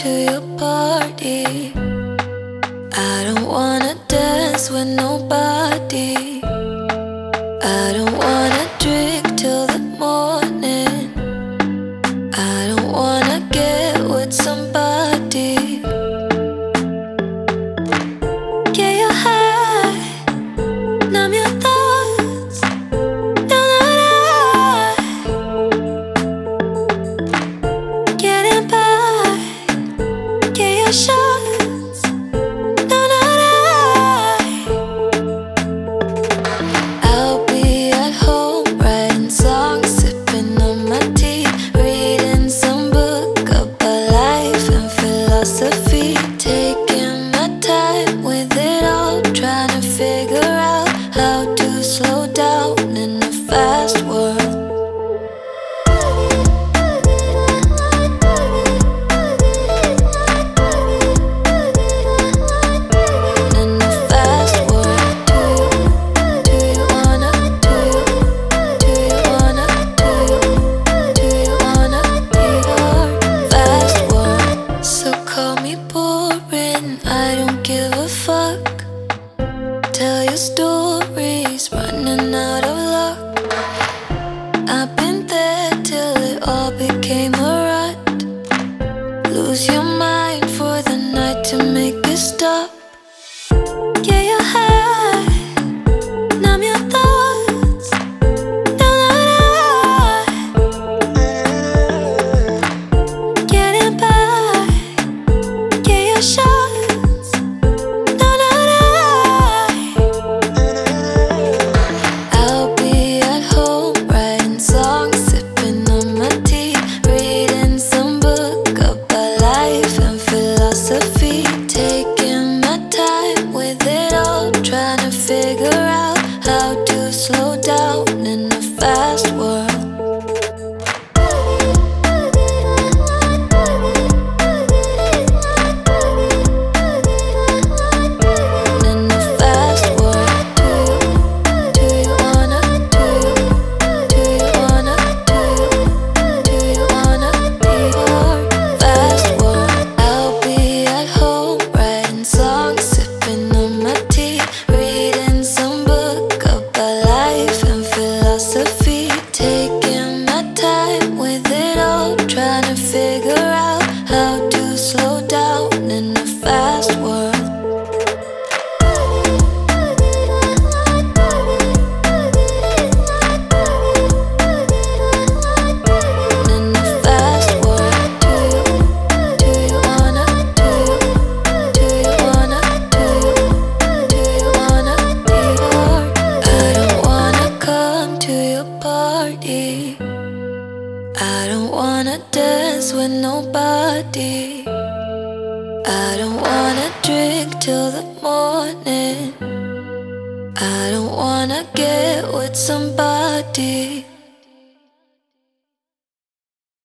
your party. I don't wanna dance with nobody. I don't wanna drink till the morning. I don't wanna get with somebody. Get your high, numb your thoughts. You're not high. Getting by, get your shots. You're not high. I'll be at home writing songs, sipping on my tea, reading some book about life and philosophy, taking my time with it all, trying to figure out how to slow down in a fast world. In a fast world, do you wanna, do you wanna, do you wanna be our fast world? So call me boring, I don't give a fuck. Tell your stories, running out of luck. I've been there till it all became a rut. Lose your mind for the night to make it stop. Get your high, numb your thoughts. You're not high. Getting by, get your shots. You're not high. I'll be at home writing songs, sipping on my tea, reading some book about life and philosophy, taking my time with it all, trying to figure out how to slow down in a fast world. In a fast world, do you wanna, do you wanna, do you wanna be our fast world? I'll be at home writing songs, sipping on my tea, reading some book about life and philosophy, taking my time with it all, trying to figure out how to slow down in a fast world. In a fast world, do you wanna, do you wanna, do you wanna be our? I don't wanna come to your party. I don't wanna dance with nobody. I don't wanna drink till the morning. I don't wanna get with somebody.